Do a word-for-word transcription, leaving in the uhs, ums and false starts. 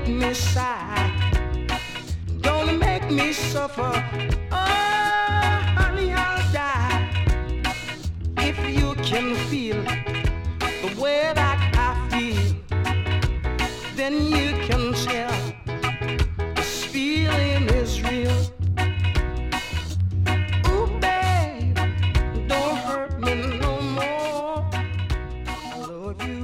make me sigh, gonna make me suffer. Oh, honey, I'll die. If you can feel the way that I feel, then you can tell this feeling is real. Ooh, babe, don't hurt me no more. I love you.